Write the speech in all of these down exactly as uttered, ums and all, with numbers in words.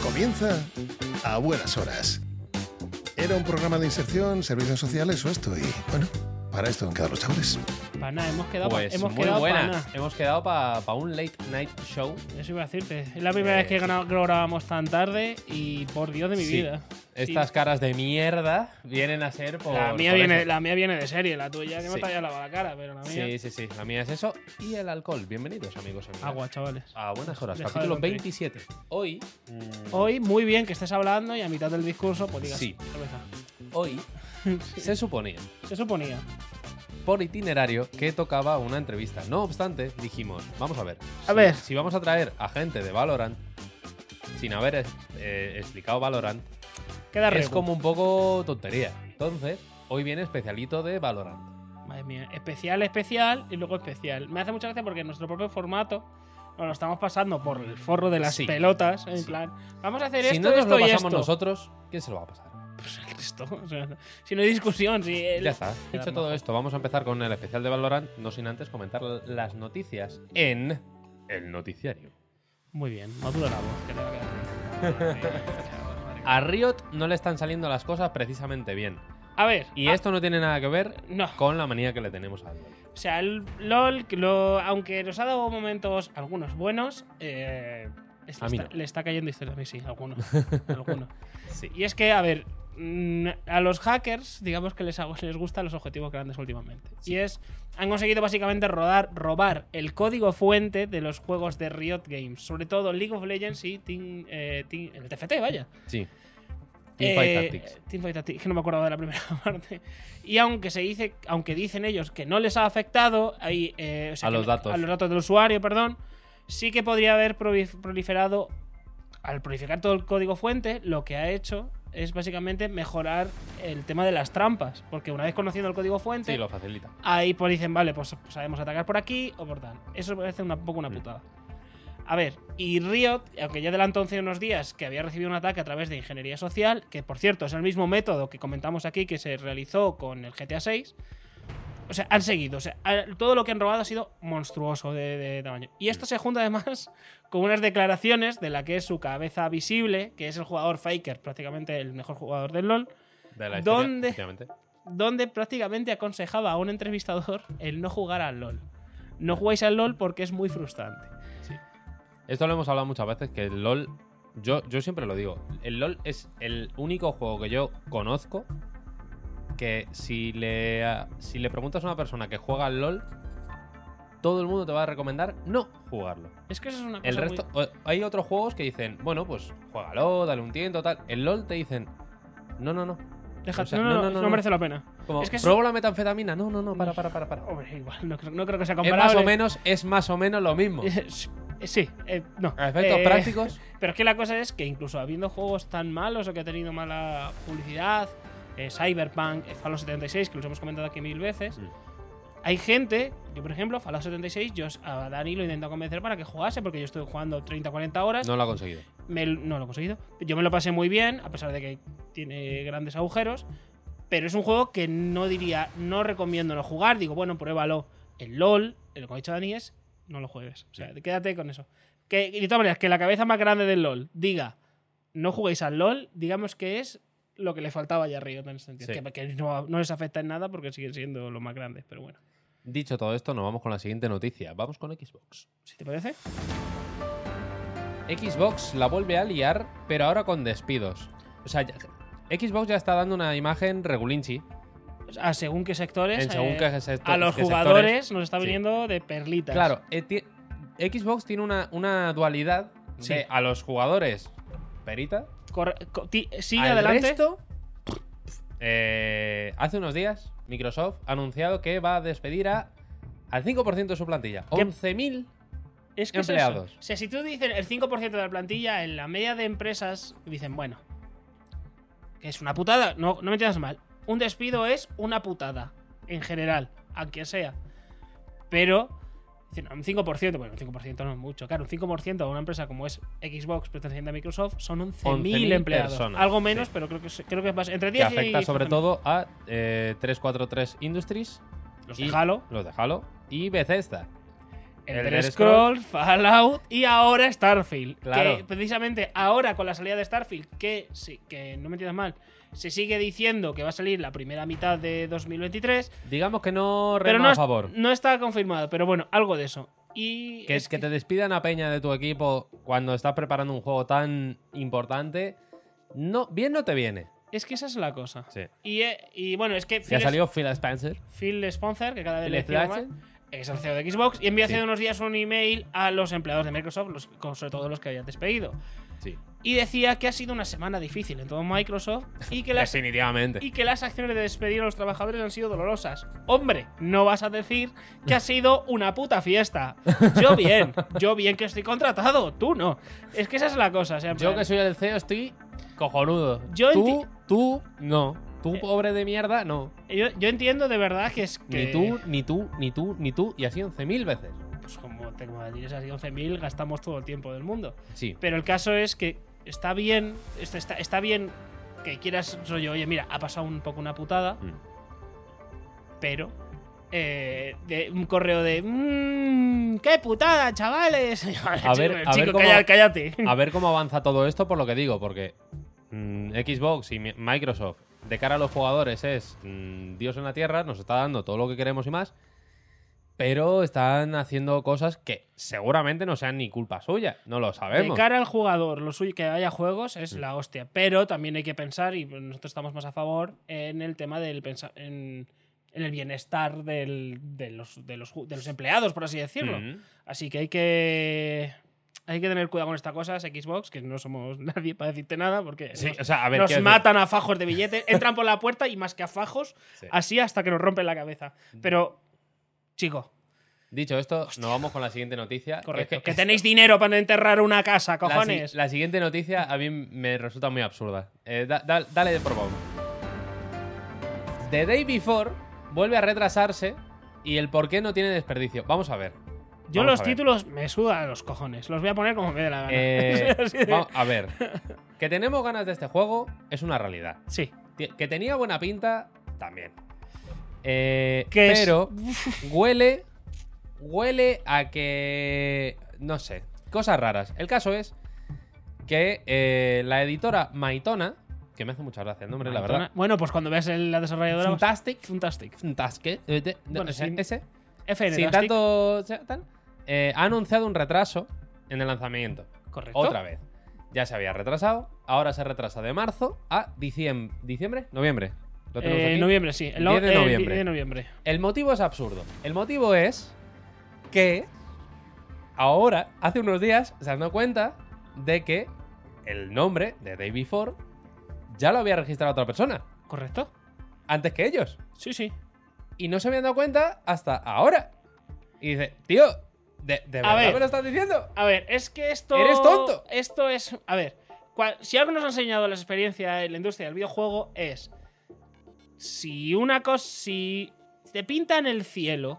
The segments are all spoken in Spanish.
Comienza A Buenas Horas. ¿Era un programa de inserción, servicios sociales o esto? Y bueno, para esto han quedado los chavales. Para nada, hemos quedado Pues hemos muy quedado buena. para nada. Hemos quedado para pa un late night show. Eso iba a decirte. Es la primera Eh, vez que sí. gra- grabamos tan tarde y por Dios de mi Sí. vida. Estas Sí. caras de mierda vienen a ser por. La mía, por viene, eso. la mía viene de serie, la tuya que no Sí. te haya lavado la cara, pero la mía. Sí, sí, sí. La mía es eso. Y el alcohol. Bienvenidos, amigos. amigas. Agua, chavales. A buenas horas. Deja de Capítulo tonterías. veintisiete. Hoy. mm, Hoy, muy bien que estés hablando y a mitad del discurso, pues digas. Sí. cerveza. Hoy se suponía, Se suponía. por itinerario, que tocaba una entrevista. No obstante, dijimos, vamos a ver. A si, ver. Si vamos a traer a gente de Valorant, sin haber eh, explicado Valorant, Queda es regu. como un poco tontería. Entonces, hoy viene especialito de Valorant. Madre mía. Especial, especial y luego especial. Me hace mucha gracia porque en nuestro propio formato nos lo estamos pasando por el forro de las Sí. pelotas. En Sí. plan, vamos a hacer Si esto, no nos esto lo y pasamos esto. nosotros, ¿quién se lo va a pasar? Pues el resto. O sea, si no hay discusión, si el- Ya está. Queda Dicho todo mejor. esto, vamos a empezar con el especial de Valorant, no sin antes comentar las noticias en el noticiario. Muy bien, madura la voz, que le va a quedar bien. A Riot no le están saliendo las cosas precisamente bien. A ver, Y ah, esto no tiene nada que ver no. con la manía que le tenemos al LoL. O sea, el LOL, que lo- aunque nos ha dado momentos, algunos buenos, eh, es- A mí está- no. le está cayendo historia. A mí sí, algunos. algunos. Sí. Y es que, a ver, mm, a los hackers, digamos que les, hago- les gustan los objetivos grandes últimamente. Y es, han conseguido básicamente rodar, robar el código fuente de los juegos de Riot Games, sobre todo League of Legends y Team, eh, Team- el T F T, vaya. Sí. Teamfight Eh, Tactics. Teamfight Tactics, que no me acuerdo de la primera parte. Y aunque se dice, aunque dicen ellos que no les ha afectado ahí, eh, o sea, A que los no- datos. a los datos del usuario, perdón, sí que podría haber prolif- proliferado, al proliferar todo el código fuente, lo que ha hecho es básicamente mejorar el tema de las trampas, porque una vez conociendo el código fuente, Sí, lo facilita. ahí pues dicen, vale, pues sabemos atacar por aquí o por tal. Eso me parece una- un poco una Mm. putada. A ver, y Riot, aunque ya adelantó hace unos días que había recibido un ataque a través de ingeniería social, que por cierto es el mismo método que comentamos aquí que se realizó con el G T A seis, o sea, han seguido. O sea, ha- todo lo que han robado ha sido monstruoso de, de tamaño. Y esto se junta además con unas declaraciones de la que es su cabeza visible, que es el jugador Faker, prácticamente el mejor jugador del LoL, De la historia, ¿Dónde? efectivamente. donde prácticamente aconsejaba a un entrevistador el no jugar al LoL. No jugáis al LoL porque es muy frustrante. Esto lo hemos hablado muchas veces, que el LoL, yo, yo siempre lo digo, el LoL es el único juego que yo conozco que si le, si le preguntas a una persona que juega al LoL, todo el mundo te va a recomendar no jugarlo. Es que eso es una cosa El muy- resto, o- hay otros juegos que dicen, bueno, pues juégalo, dale un tiento, tal. El LoL te dicen, no, no, no. Deja- o sea, no, no, no, no merece la pena. Como, Es que eso- pruebo la metanfetamina. No, no, no, para, para, para, para. Hombre, igual, no, creo- no creo que sea Es comparable. más o menos, es más o menos lo mismo. Sí, eh, no. A efectos Eh, prácticos, Pero es que la cosa es que incluso habiendo juegos tan malos o que ha tenido mala publicidad, eh, Cyberpunk, eh, Fallout setenta y seis, que los hemos comentado aquí mil veces, Mm. hay gente, yo por ejemplo, Fallout setenta y seis, yo a Dani lo he intentado convencer para que jugase, porque yo estoy jugando treinta a cuarenta horas. no lo ha conseguido. Me- no lo he conseguido. Yo me lo pasé muy bien, a pesar de que tiene grandes agujeros. Pero es un juego que no diría, no recomiendo no jugar. Digo, bueno, pruébalo. El LOL, lo que ha dicho Dani es, no lo juegues. O sea, quédate con eso. Que, y de todas maneras, que la cabeza más grande del LOL diga, no juguéis al LOL, digamos que es lo que le faltaba ya a Riot en ese sentido. Sí. Que, que no, no les afecta en nada porque siguen siendo los más grandes. Pero bueno, Dicho todo esto, nos vamos con la siguiente noticia. Vamos con Xbox. ¿si te parece? Xbox la vuelve a liar, pero ahora con despidos. O sea, ya- Xbox ya está dando una imagen regulinchi. A según qué sectores, En según eh, qué sector- a los qué jugadores sectores. nos está Sí. viniendo de perlitas. Claro, eh, ti- Xbox tiene una, una dualidad Sí. de a los jugadores perita. Corre- co- ti- sigue Al adelante. resto, eh, hace unos días Microsoft ha anunciado que va a despedir a, al cinco por ciento de su plantilla. ¿Qué? once mil Es que es empleados. eso. O sea, si tú dices el cinco por ciento de la plantilla, en la media de empresas dicen, bueno, que es una putada. No, no me entiendas mal. Un despido es una putada, en general, a quien sea. Pero, dicen, un cinco por ciento, bueno, un cinco por ciento no es mucho. Claro, un cinco por ciento a una empresa como es Xbox, perteneciente a Microsoft, son once mil empleados. personas, Algo menos, sí. pero creo que, es- creo que es más. Entre Que diez afecta y sobre quince todo a eh, trescientos cuarenta y tres Industries, los y de Halo. los de Halo y Bethesda. Elder Elder Scrolls, Fallout y ahora Starfield. Claro. Que precisamente ahora con la salida de Starfield, que, sí, que no me entiendas mal, se sigue diciendo que va a salir la primera mitad de dos mil veintitrés. Digamos que no Pero rema no, a es- favor. no está confirmado, pero bueno, algo de eso. Y Que, es que te despidan a Peña de tu equipo cuando estás preparando un juego tan importante, no, bien no te viene. Es que esa es la cosa. Sí. Y, eh, y bueno, es que Ya Phil, salió Phil Spencer. Phil Spencer, que cada vez Phil le decimos más, Spencer. es el C E O de Xbox, y envió hace Sí. unos días un email a los empleados de Microsoft, los, con- sobre todo los que habían despedido. Sí. Y decía que ha sido una semana difícil en todo Microsoft y que las, Definitivamente. y que las acciones de despedir a los trabajadores han sido dolorosas. Hombre, no vas a decir que ha sido una puta fiesta. Yo bien, yo bien que estoy contratado, tú no. Es que esa es la cosa. O sea, en Yo plan- que soy el C E O estoy cojonudo. Yo tú, enti- tú, no. Tú, Eh. pobre de mierda, no. yo, yo entiendo de verdad que es que... Ni tú, ni tú, ni tú, ni tú. Y así once mil veces. Pues como te como dices así, once mil gastamos todo el tiempo del mundo. Sí. Pero el caso es que está bien, está, está, está bien que quieras, rollo, oye, mira, ha pasado un poco una putada, Mm. pero eh, de un correo de mmm, qué putada, chavales. A ver, a ver chico, cómo- calla- cállate. A ver cómo avanza todo esto por lo que digo, porque mm, Xbox y mi- Microsoft de cara a los jugadores es mm, Dios en la tierra, nos está dando todo lo que queremos y más, pero están haciendo cosas que seguramente no sean ni culpa suya, no lo De sabemos. cara al jugador, lo suyo que haya juegos es Mm. la hostia. Pero también hay que pensar, y nosotros estamos más a favor, en el tema del pensa- en, en el bienestar del- de, los, de, los, ju- de los empleados, por así decirlo. Mm. Así que hay que. Hay que tener cuidado con estas cosas, Xbox, que no somos nadie para decirte nada, porque Sí, nos, o sea, a ver, nos quiero decir- matan a fajos de billetes, entran por la puerta y más que a fajos, Sí. así hasta que nos rompen la cabeza. Pero, chico, Dicho esto, nos vamos con la siguiente noticia. correcto. Es Que, tenéis dinero para enterrar una casa, la, si- cojones. la siguiente noticia a mí me resulta muy absurda. Eh, da- da- dale por favor. The Day Before vuelve a retrasarse y el por qué no tiene desperdicio. Vamos a ver. Yo Vamos los a ver. títulos me sudan los cojones. Los voy a poner como me dé la gana. Eh, Así de- vamos a ver. Que tenemos ganas de este juego es una realidad. Sí. Ti- Que tenía buena pinta, también. Eh, Que es- pero huele. Huele a que. No sé. Cosas raras. El caso es que eh, la editora Maitona, que me hace mucha gracia el nombre, la verdad. Bueno, pues cuando veas el- la desarrolladora. vas- Fantastic. Fantastic. Fantastic. eh, de- no, Bueno, ese, sin- ese. F N Sin Tastic. tanto. tal, eh, ha anunciado un retraso en el lanzamiento. Correcto. Otra vez. Ya se había retrasado. Ahora se retrasa de marzo a diciembre. ¿Diciembre? ¿Noviembre? ¿Lo tenemos Eh, aquí? noviembre, sí. El, no- diez de el noviembre. diez de noviembre. El motivo es absurdo. El motivo es que ahora, hace unos días, se han dado cuenta de que el nombre de Day Before ya lo había registrado otra persona. ¿Correcto? Antes que ellos. Sí, sí. Y no se habían dado cuenta hasta ahora. Y dice, tío, ¿de, de verdad ver. me lo estás diciendo? A ver, es que esto. ¿Eres tonto? Esto es. A ver, cua- si algo nos ha enseñado la experiencia en la industria del videojuego es. Si una cosa. Si te pintan el cielo.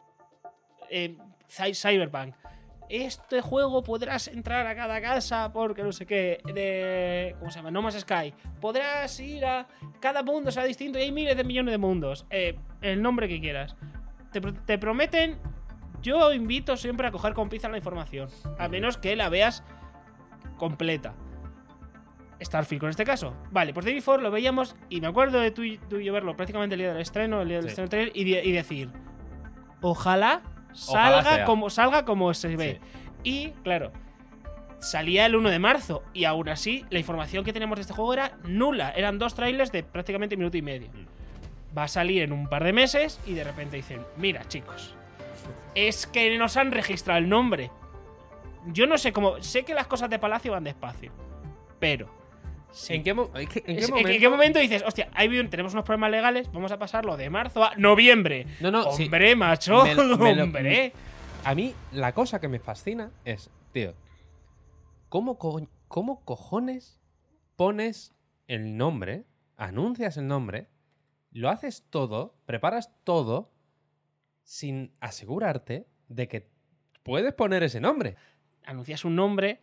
Eh, Cy- Cyberpunk. Este juego podrás entrar a cada casa porque no sé qué. De, ¿Cómo se llama? No Man's Sky. Podrás ir a. Cada mundo será distinto y hay miles de millones de mundos. Eh, el nombre que quieras. Te, pro- te prometen. Yo invito siempre a coger con pinzas la información. A menos que la veas completa. Starfield con este caso. Vale, pues Day Before lo veíamos y me acuerdo de tú y, tú y yo verlo prácticamente el día del estreno, el día del Sí. estreno del trailer, y, de- y decir, ojalá Ojalá salga sea. como salga como se ve. Y claro, salía el uno de marzo y aún así la información que teníamos de este juego era nula. Eran dos trailers de prácticamente minuto y medio. Va a salir en un par de meses y de repente dicen, mira chicos, es que nos han registrado el nombre. Yo no sé cómo, sé que las cosas de Palacio van despacio, pero sí. ¿En qué, mo- en qué- en qué Es- momento? ¿En qué momento dices, hostia, hay un- tenemos unos problemas legales, vamos a pasarlo de marzo a noviembre? No, no, sí. Hombre, macho, Me lo- me lo- hombre. A mí, la cosa que me fascina es, tío, ¿cómo, co- cómo cojones pones el nombre, anuncias el nombre, lo haces todo, preparas todo, sin asegurarte de que puedes poner ese nombre? Anuncias un nombre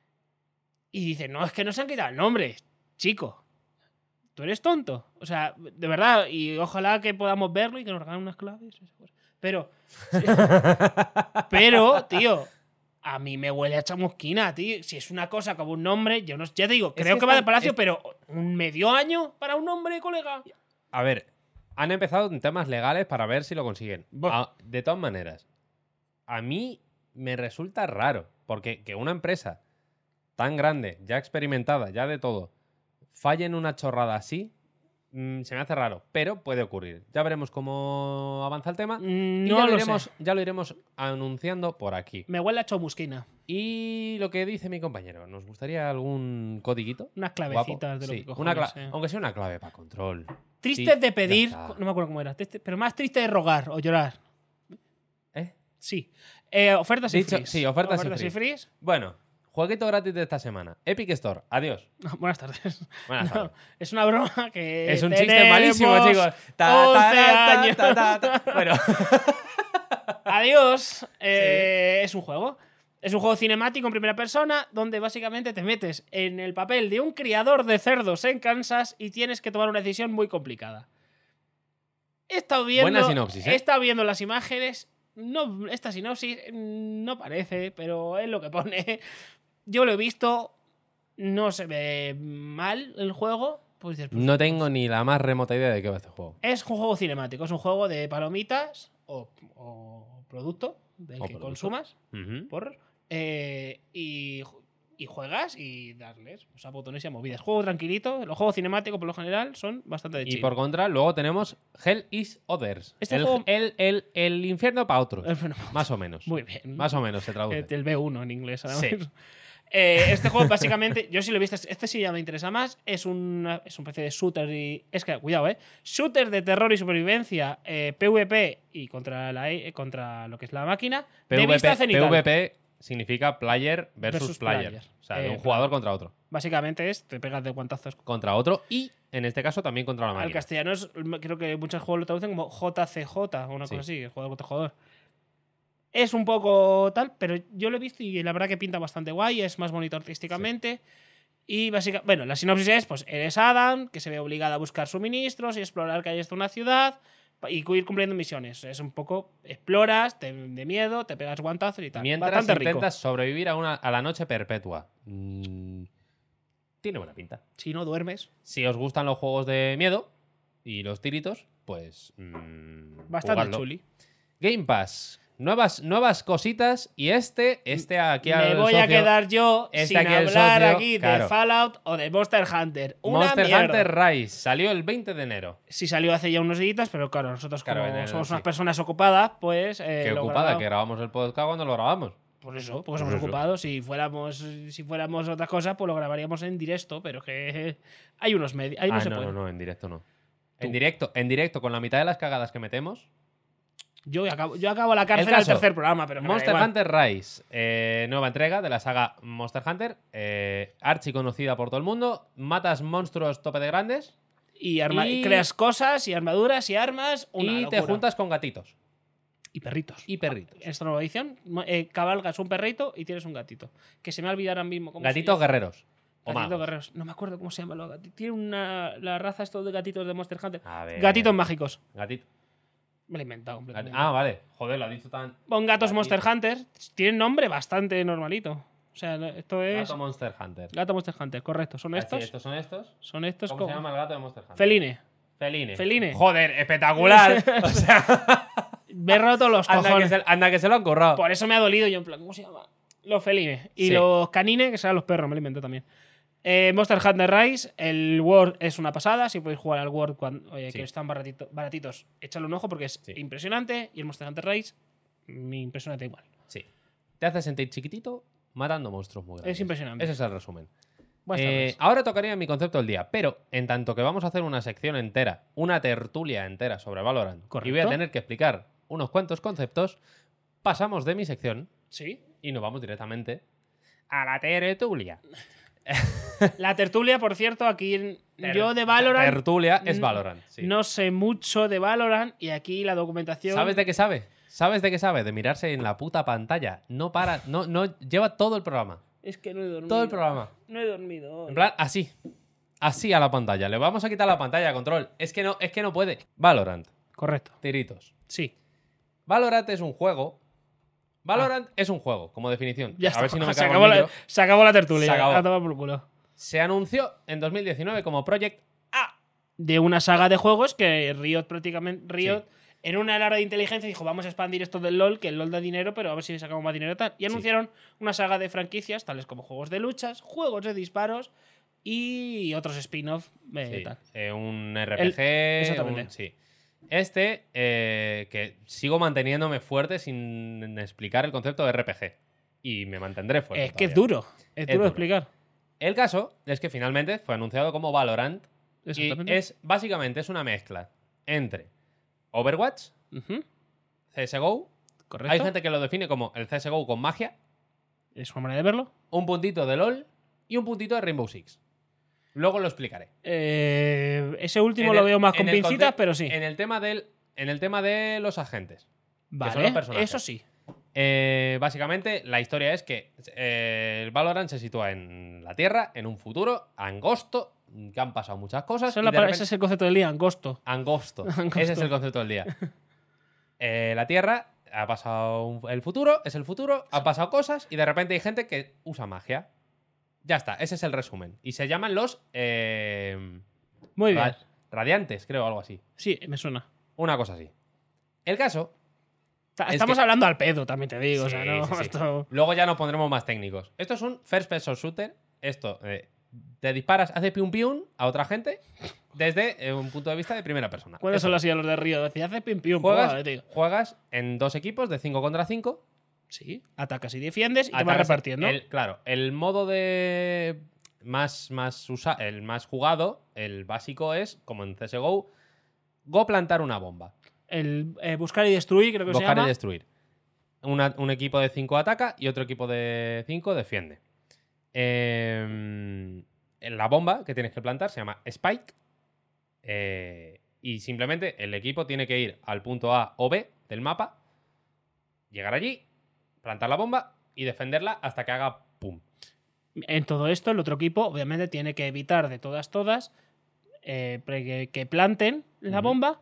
y dices, no, es que no se han quitado el nombre, chico. Tú eres tonto. O sea, de verdad, y ojalá que podamos verlo y que nos regalen unas claves. Pero. Pero, tío. A mí me huele a chamusquina, tío. Si es una cosa como un nombre, yo no. Ya te digo, creo que que va de está- palacio, es- pero un medio año para un nombre, colega. A ver, han empezado en temas legales para ver si lo consiguen. Buah. A- de todas maneras, a mí me resulta raro, porque que una empresa tan grande, ya experimentada, ya de todo, falle en una chorrada así, mm, se me hace raro, pero puede ocurrir. Ya veremos cómo avanza el tema. Mm, y No ya, lo lo iremos, sé. ya lo iremos anunciando por aquí. Me huele a chamusquina. Y lo que dice mi compañero, ¿nos gustaría algún codiguito? Unas Guapo? clavecitas de lo Sí, que una cojones, cla- eh. aunque sea una clave para control. Triste Sí, de pedir. ya está. No me acuerdo cómo era. triste- pero más triste de rogar o llorar. ¿Eh? Sí. Eh, ofertas y Dicho- frees. sí, ofertas y y frees. frees. Bueno, jueguito gratis de esta semana. Epic Store. Adiós. Buenas tardes. Buenas No, tardes. es una broma que. Es un chiste tenemos malísimo, chicos. Ta, ta, once ta, años. ta, ta, ta. Bueno, Adiós. Eh, Es un juego. Es un juego cinemático en primera persona donde básicamente te metes en el papel de un criador de cerdos en Kansas y tienes que tomar una decisión muy complicada. He estado viendo, Buena sinopsis, ¿eh? He estado viendo las imágenes. No, esta sinopsis no parece, pero es lo que pone. Yo lo he visto. No se ve mal el juego. Pues dices, pues, no tengo ni la más remota idea de qué va este juego. es un juego cinemático. Es un juego de palomitas o, o producto del O que producto. consumas. Ujú. Por, eh, y, y juegas y darles pues, a botones y a movidas. Juego tranquilito. Los juegos cinemáticos, por lo general, son bastante de Y chill. por contra, luego tenemos Hell is Others. Este el, juego- el, el- el infierno para otros. Eh, bueno, Más o menos. muy bien. Más o menos se traduce. Eh, el B uno en inglés. además. Sí. Eh, este juego, básicamente, yo sí lo he visto. Este sí ya me interesa más. Es un, es un especie de shooter y. Es que, cuidado, ¿eh? Shooter de terror y supervivencia, eh, PvP y contra, la, eh, contra lo que es la máquina. de vista PvP, cenital. PvP significa player versus, Versus player. player. O sea, de Eh, un jugador contra otro. Básicamente es, te pegas de guantazos. Contra otro y, en este caso, también contra la Al máquina. castellano es, creo que muchos juegos lo traducen como J C J o una Sí. cosa así, el jugador contra jugador. Es un poco tal, pero yo lo he visto y la verdad que pinta bastante guay, es más bonito artísticamente. Y básicamente, bueno, la sinopsis es, pues eres Adam, que se ve obligada a buscar suministros y explorar calles de una ciudad y ir cumpliendo misiones. Es un poco, exploras, te, de miedo, te pegas guantazos y tal. Mientras Bastante rico. intentas sobrevivir a, una, a la noche perpetua. Mm, tiene buena pinta. Si no duermes, Si os gustan los juegos de miedo y los tiritos, pues. mm, bastante jugadlo. chuli. Game Pass. Nuevas, nuevas cositas. Y este, este aquí Me al voy a socio- quedar yo este sin aquí al hablar socio, aquí claro. de Fallout o de Monster Hunter. Una Monster mierda. Hunter Rise. Salió el veinte de enero. Sí salió hace ya unos días, pero claro, nosotros como Claro, en enero, somos sí. unas personas ocupadas, pues... eh, Qué lo ocupada, grabamos. que grabamos el podcast cuando lo grabamos. Por eso, porque Por somos eso. ocupados. Si fuéramos, si fuéramos otra cosa, pues lo grabaríamos en directo, pero que hay unos medios. Ahí no ah, se no, puede. no, no, en directo no. Tú. En directo, en directo, con la mitad de las cagadas que metemos. Yo acabo, yo acabo la cárcel El caso, al tercer programa, pero me da Monster igual. Hunter Rise, eh, nueva entrega de la saga Monster Hunter, eh, archi conocida por todo el mundo. Matas monstruos tope de grandes Y, arma- y- creas cosas y armaduras y armas. Una y te locura. juntas con gatitos Y perritos. y perritos. Esta nueva edición, eh, cabalgas un perrito y tienes un gatito. Que se me ha olvidado ahora mismo cómo se Gatitos llama. guerreros. O Gatitos magos. guerreros. No me acuerdo cómo se llama los gatitos. Tiene una, la raza estos de gatitos de Monster Hunter. A ver. Gatitos mágicos. Gatito. Me lo he inventado completamente. Ah, vale. Joder, lo ha dicho tan. Pon gatos Gatito. Monster Hunter. Tienen nombre bastante normalito. O sea, esto es. Gato Monster Hunter. Gato Monster Hunter, correcto. ¿Son Ah, sí, estos? estos son estos. Son estos ¿Cómo como. se llama el gato de Monster Hunter? Feline. Feline. Feline. Joder, espectacular. O sea, Me he roto los anda que, cojones. se, anda que se lo han currado. Por eso me ha dolido yo, en plan, ¿cómo se llama? Los felines. Y Sí. los canines, que serán los perros, me lo inventé también. Eh, Monster Hunter Rise, el World es una pasada. Si podéis jugar al World cuando, oye, Sí. que están baratito- baratitos, échale un ojo porque es Sí. impresionante. Y el Monster Hunter Rise, me impresiona igual. Sí. Te hace sentir chiquitito matando monstruos muy grandes. Es impresionante. Ese es el resumen. Buenas Eh, tardes. ahora tocaría mi concepto del día, pero en tanto que vamos a hacer una sección entera, una tertulia entera sobre Valorant, Correcto. y voy a tener que explicar unos cuantos conceptos, pasamos de mi sección Sí. y nos vamos directamente a la tertulia. La tertulia, por cierto, aquí en- Ter- yo de Valorant Tertulia es n- Valorant. sí. no sé mucho de Valorant y aquí la documentación. ¿Sabes de qué sabe? ¿Sabes de qué sabe? De mirarse en la puta pantalla. No para, no, no lleva todo el programa. Es que no he dormido. Todo el programa. No he dormido. hoy. En plan, así. Así a la pantalla. Le vamos a quitar la pantalla, control. Es que no, es que no puede. Valorant. Correcto. Tiritos. Sí. Valorant es un juego. Valorant ah. es un juego, como definición. Ya a está. ver si no me se, cago acabó en el la, micro. se acabó la tertulia. Se acabó. A tomar por culo. Se anunció en dos mil diecinueve como Project A. De una saga de juegos que Riot prácticamente. Riot, Sí. en una alarde de inteligencia, dijo: vamos a expandir esto del LoL, que el LoL da dinero, pero a ver si sacamos más dinero y tal. Y anunciaron sí. una saga de franquicias, tales como juegos de luchas, juegos de disparos y otros spin-off. Eh, Sí. tal. Eh, un R P G. El, exactamente. Un, sí. Este, eh, que sigo manteniéndome fuerte sin explicar el concepto de R P G. Y me mantendré fuerte. Es que es todavía. duro. Es, Es duro de duro. explicar. El caso es que finalmente fue anunciado como Valorant. Y es básicamente es una mezcla entre Overwatch, uh-huh. C S G O. Correcto. Hay gente que lo define como el C S G O con magia. Es una manera de verlo. Un puntito de LoL y un puntito de Rainbow Six. Luego lo explicaré. Eh, ese último En lo el- veo más en con el pincitas, conce- pero sí. En el tema del, en el tema de los agentes. Vale, son los personajes. eso sí. Eh, básicamente, la historia es que eh, el Valorant se sitúa en la Tierra, en un futuro angosto, que han pasado muchas cosas. Esa es y la de pa- repente- ese es el concepto del día, angosto. Angosto. Angosto. Ese es el concepto del día. Eh, la Tierra ha pasado un- el futuro, es el futuro, han pasado cosas y de repente hay gente que usa magia. Ya está, ese es el resumen. Y se llaman los eh, Muy bien. ra- radiantes, creo, algo así. Sí, me suena. Una cosa así. El caso. Ta- Es Estamos que- hablando al pedo, también te digo. o sea, Sí, no, sí, sí. esto- Luego ya nos pondremos más técnicos. Esto es un first person shooter. Esto, eh, te disparas, hace pium pium a otra gente desde eh, un punto de vista de primera persona. ¿Cuáles Eso son es. las los de Río? Decía, hace pim pim. Juegas, Vale, tío. juegas en dos equipos de cinco contra cinco. Sí, atacas y defiendes y te vas Atacas- repartiendo. el- claro, el modo de más, más usa, el más jugado, el básico es, como en C S G O, go plantar una bomba. El eh, buscar y destruir, creo que se Buscar llama. y destruir. Una- un equipo de cinco ataca y otro equipo de cinco defiende. Eh, la bomba que tienes que plantar se llama Spike. eh, y simplemente el equipo tiene que ir al punto A o B del mapa, llegar allí, plantar la bomba y defenderla hasta que haga pum. En todo esto, el otro equipo, obviamente, tiene que evitar de todas, todas, eh, pre- que, que planten la Ujú. bomba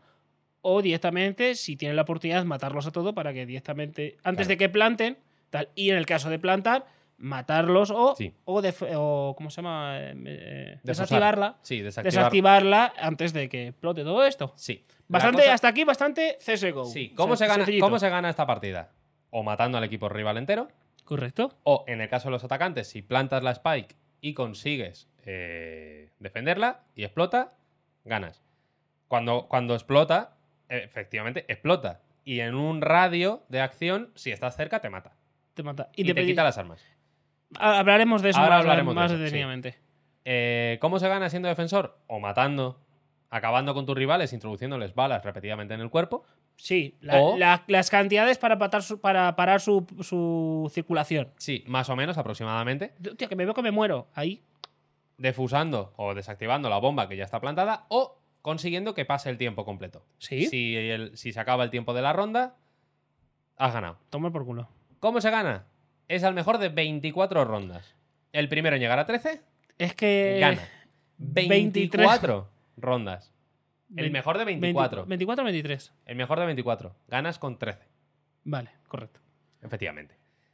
o directamente, si tienen la oportunidad, matarlos a todos para que directamente, antes Claro. de que planten, tal, y en el caso de plantar, matarlos o, Sí. o, def- o ¿cómo se llama? Eh, eh, Defusar. desactivarla. Sí, desactivar. Desactivarla antes de que explote todo esto. Sí. La Bastante, cosa- hasta aquí, bastante C S G O. Sí. O ¿Cómo, sea, se gana, sencillito. ¿Cómo se gana esta partida? O matando al equipo rival entero. Correcto. O en el caso de los atacantes, si plantas la spike y consigues eh, defenderla y explota, ganas. Cuando, cuando explota, efectivamente explota. Y en un radio de acción, si estás cerca, te mata. Te mata. Y te Independ- quita las armas. Ah, Hablaremos de eso Ahora más, hablaremos de más eso, sí. detenidamente. Eh, ¿Cómo se gana siendo defensor? O matando, acabando con tus rivales, introduciéndoles balas repetidamente en el cuerpo. Sí, la- O- la- las cantidades para, patar su- para parar su, su circulación. Sí, más o menos aproximadamente. Tío, que me veo que me muero. Ahí. Defusando o desactivando la bomba que ya está plantada. O consiguiendo que pase el tiempo completo. Sí. Si, el- si se acaba el tiempo de la ronda, has ganado. Toma por culo. ¿Cómo se gana? Es al mejor de veinticuatro rondas. El primero en llegar a trece Es que. gana. veintitrés. veinticuatro rondas. El Vein- mejor de veinticuatro. veinticuatro o veintitrés. El mejor de veinticuatro. Ganas con trece. Vale, correcto. Efectivamente.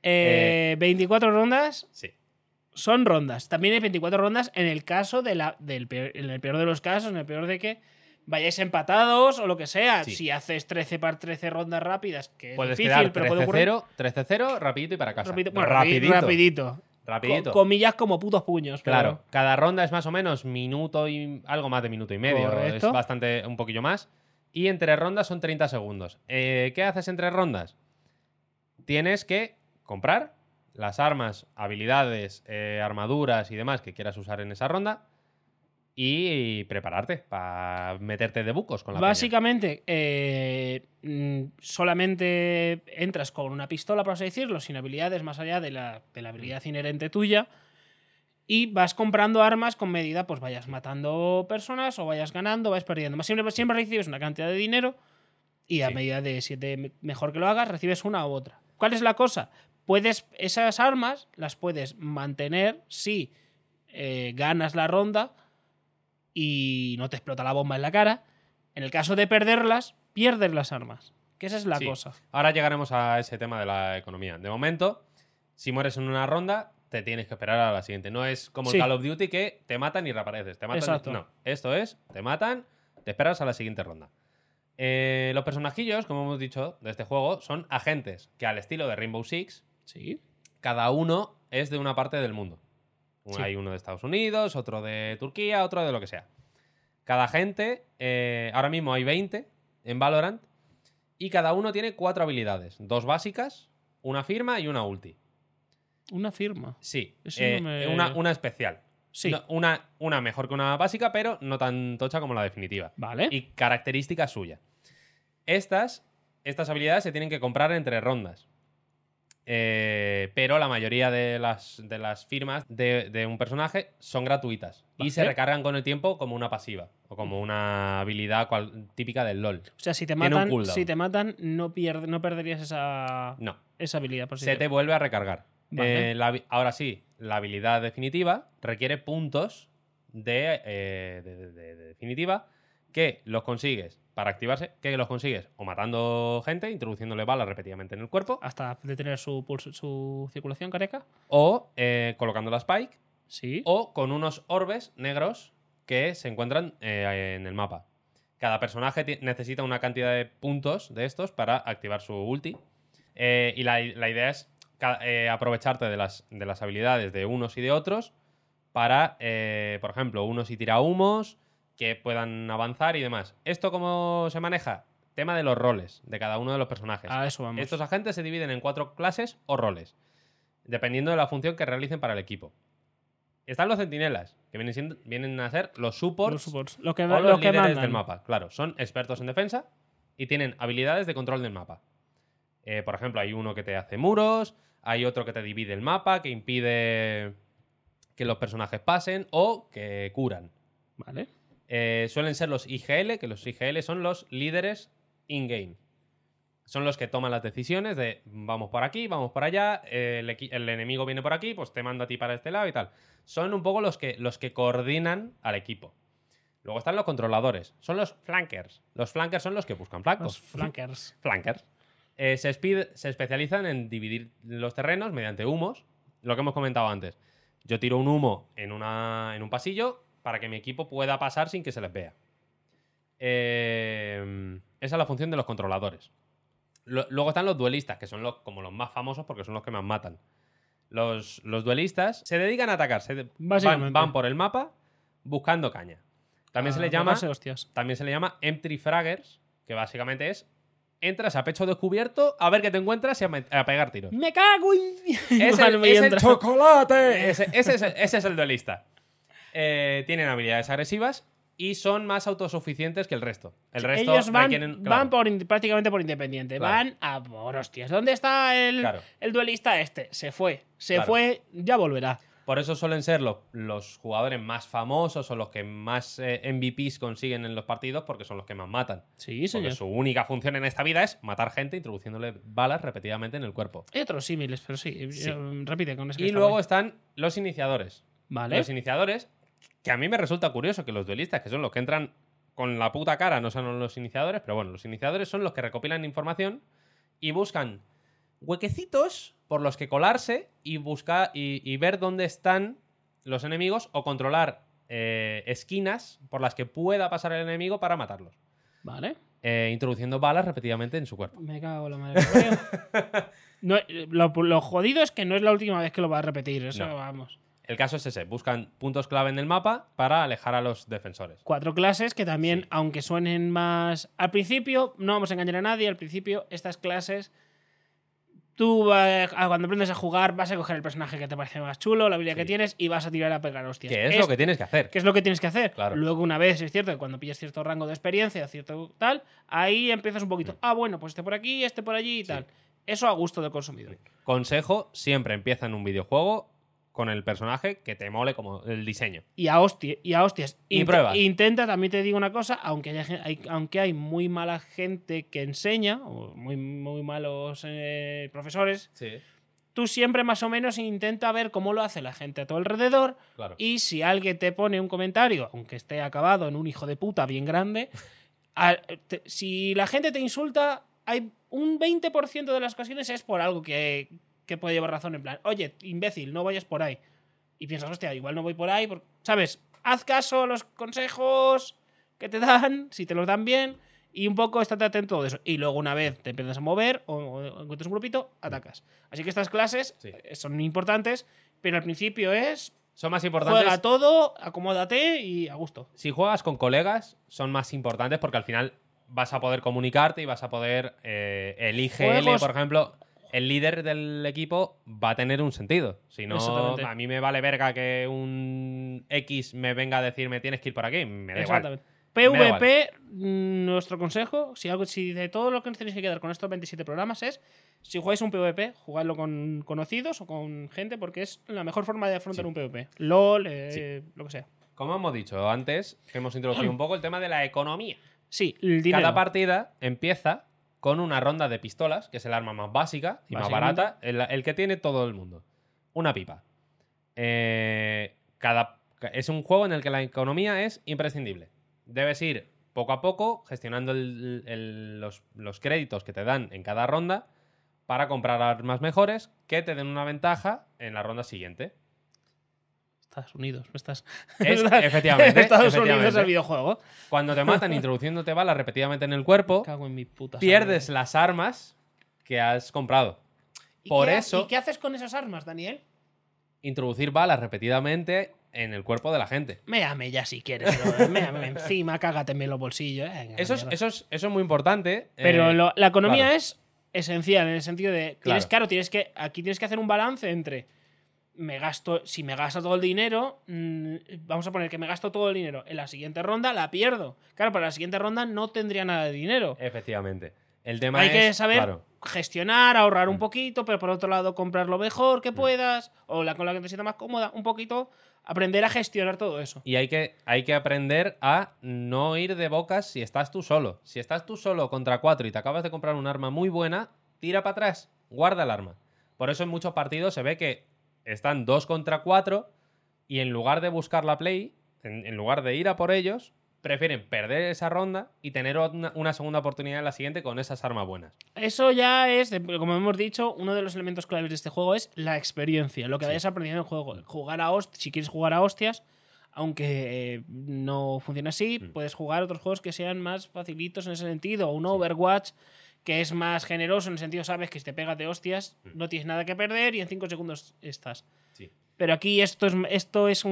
Eh, veinticuatro rondas Sí. son rondas. También hay veinticuatro rondas en el caso de la, del peor, en el peor de los casos, en el peor de que vayáis empatados o lo que sea. Sí. Si haces trece par trece rondas rápidas, que es Puedes difícil, quedar pero puede ocurrir. trece cero, trece cero, rapidito y para casa. Rapidito. Bueno, rapidito. rapidito. rapidito. Rapidito. Co- comillas como putos puños. pero- Claro, cada ronda es más o menos minuto y algo más de minuto y medio. Correcto. Es bastante, un poquillo más. Y entre rondas son treinta segundos. Eh, ¿Qué haces entre rondas? Tienes que comprar las armas, habilidades, eh, armaduras y demás que quieras usar en esa ronda y prepararte para meterte de bucos con la peña. Básicamente, eh, mm, solamente entras con una pistola, por así decirlo, sin habilidades más allá de la, de la habilidad inherente tuya. Y vas comprando armas con medida, pues vayas matando personas o vayas ganando, vayas perdiendo. Siempre, siempre recibes una cantidad de dinero y a Sí. medida de si te mejor que lo hagas, recibes una u otra. ¿Cuál es la cosa? Puedes, esas armas las puedes mantener si eh, ganas la ronda y no te explota la bomba en la cara. En el caso de perderlas, pierdes las armas. Que esa es la Sí. cosa. Ahora llegaremos a ese tema de la economía. De momento, si mueres en una ronda, te tienes que esperar a la siguiente. No es como Sí. el Call of Duty que te matan y reapareces. Te matan y- Exacto. No, esto es, te matan, te esperas a la siguiente ronda. Eh, los personajillos, como hemos dicho, de este juego son agentes que al estilo de Rainbow Six, Sí. cada uno es de una parte del mundo. Sí. Hay uno de Estados Unidos, otro de Turquía, otro de lo que sea. Cada agente, eh, ahora mismo hay veinte en Valorant, y cada uno tiene cuatro habilidades. Dos básicas, una firma y una ulti. Una firma. Sí, Eso eh, no me- una, una especial. Sí. No, una, una mejor que una básica, pero no tan tocha como la definitiva. Vale. Y característica suya. Estas, estas habilidades se tienen que comprar entre rondas. Eh, pero la mayoría de las, de las firmas de, de un personaje son gratuitas. Vale. Y se recargan con el tiempo como una pasiva. O como una habilidad cual- típica del LoL. O sea, si te Tiene un matan, cooldown. si te matan no, pierde, no perderías esa, No. esa habilidad. Por Se te vuelve a recargar. Vale. Eh, la habi- ahora sí, la habilidad definitiva requiere puntos de, eh, de- de- de- de definitiva que los consigues para activarse, que los consigues o matando gente, introduciéndole balas repetidamente en el cuerpo, Hasta detener su, pulso- su circulación, careca. o eh, colocando la spike, Sí. o con unos orbes negros que se encuentran eh, en el mapa. Cada personaje ti- necesita una cantidad de puntos de estos para activar su ulti. Eh, y la, la idea es ca- eh, aprovecharte de las, de las habilidades de unos y de otros para, eh, por ejemplo, unos y tira humos que puedan avanzar y demás. ¿Esto cómo se maneja? Tema de los roles de cada uno de los personajes. A eso vamos. Estos agentes se dividen en cuatro clases o roles, dependiendo de la función que realicen para el equipo. Están los centinelas, que vienen, siendo- vienen a ser los supports, Los supports. Lo que, o lo los que líderes mandan. del mapa. Claro, son expertos en defensa y tienen habilidades de control del mapa. Eh, por ejemplo, hay uno que te hace muros, hay otro que te divide el mapa, que impide que los personajes pasen o que curan. Vale. Eh, suelen ser los I G L, que los I G L son los líderes in-game. Son los que toman las decisiones de vamos por aquí, vamos por allá, eh, el, equi- el enemigo viene por aquí, pues te mando a ti para este lado y tal. Son un poco los que, los que coordinan al equipo. Luego están los controladores, son los flankers. Los flankers son los que buscan Los flancos. flankers. Flankers. Eh, se, espi- se especializan en dividir los terrenos mediante humos, lo que hemos comentado antes. Yo tiro un humo en, una, en un pasillo para que mi equipo pueda pasar sin que se les vea. Eh, esa es la función de los controladores. Lo- luego están los duelistas, que son los, como los más famosos porque son los que más matan. Los, los duelistas se dedican a atacar, se de- Básicamente. van, van por el mapa buscando caña. También se A les llama pegarse hostias. también se le llama Empty Fraggers, que básicamente es entras a pecho descubierto a ver qué te encuentras y a, me- a pegar tiros. ¡Me cago en... Es Vale, el, me es el entra. chocolate. Ese, ese es, el- ese es el duelista. Eh, tienen habilidades agresivas y son más autosuficientes que el resto. El resto Ellos van, requieren- claro, van por in- prácticamente por independiente. Claro. Van a por hostias. ¿Dónde está el, Claro. el duelista este? Se fue. Se Claro. fue, ya volverá. Por eso suelen ser los, los jugadores más famosos o los que más eh, M V Ps consiguen en los partidos porque son los que más matan. Sí, Porque señor. su única función en esta vida es matar gente introduciéndole balas repetidamente en el cuerpo. Hay otros símiles, pero sí. Sí. eh, Repite con eso. que Y está luego guay. están los iniciadores. Vale. Los iniciadores, que a mí me resulta curioso que los duelistas, que son los que entran con la puta cara, no son los iniciadores, pero bueno, los iniciadores son los que recopilan información y buscan huequecitos por los que colarse y buscar y, y ver dónde están los enemigos o controlar eh, esquinas por las que pueda pasar el enemigo para matarlos, Vale. eh, introduciendo balas repetidamente en su cuerpo. Me cago en la madre. que parió. No, eh, lo, lo jodido es que no es la última vez que lo va a repetir. Eso, No. vamos. El caso es ese, buscan puntos clave en el mapa para alejar a los defensores. Cuatro clases que también, Sí. aunque suenen más. Al principio, no vamos a engañar a nadie, al principio, estas clases. Tú va- a- cuando aprendes a jugar vas a coger el personaje que te parece más chulo, la habilidad Sí. que tienes y vas a tirar a pegar hostias. Que es Es- lo que tienes que hacer. ¿Qué es lo que tienes que hacer? Claro. Luego, una vez, es cierto que cuando pillas cierto rango de experiencia, cierto tal, ahí empiezas un poquito. Mm. Ah, bueno, pues este por aquí, este por allí y Sí. tal. Eso a gusto del consumidor. Consejo, siempre empieza en un videojuego con el personaje que te mole como el diseño. Y a, hostia, y a hostias. Y Int- pruebas. Intenta, también te digo una cosa, aunque haya, gen- hay, aunque hay muy mala gente que enseña, o muy, muy malos eh, profesores, Sí, tú siempre más o menos intenta ver cómo lo hace la gente a tu alrededor. claro. Y si alguien te pone un comentario, aunque esté acabado en un hijo de puta bien grande, a- te- si la gente te insulta, hay un veinte por ciento de las ocasiones es por algo que, que puede llevar razón, en plan, oye, imbécil, no vayas por ahí. Y piensas, hostia, igual no voy por ahí, porque, ¿sabes? Haz caso a los consejos que te dan, si te los dan bien, y un poco estate atento a todo eso. Y luego una vez te empiezas a mover o, o encuentras un grupito, atacas. Así que estas clases Sí. son importantes, pero al principio es Son más importantes. juega todo, acomódate y a gusto. Si juegas con colegas, son más importantes porque al final vas a poder comunicarte y vas a poder. Eh, el I G L, Juegos- por ejemplo, el líder del equipo va a tener un sentido. Si no, Exactamente. a mí me vale verga que un X me venga a decirme tienes que ir por aquí. Me da igual. Exactamente. Me da PvP, mm, nuestro consejo, si, algo, si de todo lo que nos tenéis que quedar con estos veintisiete programas es, si jugáis un PvP, jugadlo con conocidos o con gente, porque es la mejor forma de afrontar Sí. un PvP. LOL, eh, lo que sea. Como hemos dicho antes, que hemos introducido un poco el tema de la economía. Sí, el dinero. Cada partida empieza con una ronda de pistolas, que es el arma más básica y más Básicamente. barata, el, el que tiene todo el mundo. Una pipa. Eh, cada, es un juego en el que la economía es imprescindible. Debes ir poco a poco gestionando el- el- los, los créditos que te dan en cada ronda para comprar armas mejores que te den una ventaja en la ronda siguiente. Estados Unidos, no estás. Es- efectivamente, Estados efectivamente. Unidos el videojuego. Cuando te matan introduciéndote balas repetidamente en el cuerpo, Cago en mi puta. pierdes sangre. las armas que has comprado. ¿Y Por qué- eso- ¿Y qué haces con esas armas, Daniel? Introducir balas repetidamente en el cuerpo de la gente. Méame ya si quieres. pero méame encima, cágateme en los bolsillos. eh, Eso es, mierda. eso es, eso es muy importante. Pero eh, lo- la economía claro. es esencial en el sentido de. Tienes, Claro. claro, tienes que. Aquí tienes que hacer un balance entre. Me gasto. Si me gasto todo el dinero. mm, vamos a poner que me gasto todo el dinero. En la siguiente ronda la pierdo. Claro, para la siguiente ronda no tendría nada de dinero. Efectivamente. El tema Hay es, que saber claro, gestionar, ahorrar un Mm. poquito, pero por otro lado comprar lo mejor que puedas. O la con la que te sientas más cómoda, un poquito. Aprender a gestionar todo eso. y hay que, hay que aprender a no ir de bocas si estás tú solo. Si estás tú solo contra cuatro y te acabas de comprar un arma muy buena, tira para atrás, guarda el arma. Por eso en muchos partidos se ve que están dos contra cuatro y en lugar de buscar la play, en, en lugar de ir a por ellos, prefieren perder esa ronda y tener una, una segunda oportunidad en la siguiente con esas armas buenas. Eso ya es, de- como hemos dicho, uno de los elementos claves de este juego es la experiencia, lo que Sí. vayas aprendiendo en el juego. Jugar a hostias, si quieres jugar a hostias, aunque eh, no funciona así, Mm. puedes jugar otros juegos que sean más facilitos en ese sentido. Un Overwatch que es más generoso en el sentido, sabes que si te pegas de hostias Mm. no tienes nada que perder y en cinco segundos estás. Sí. Pero aquí esto es, esto es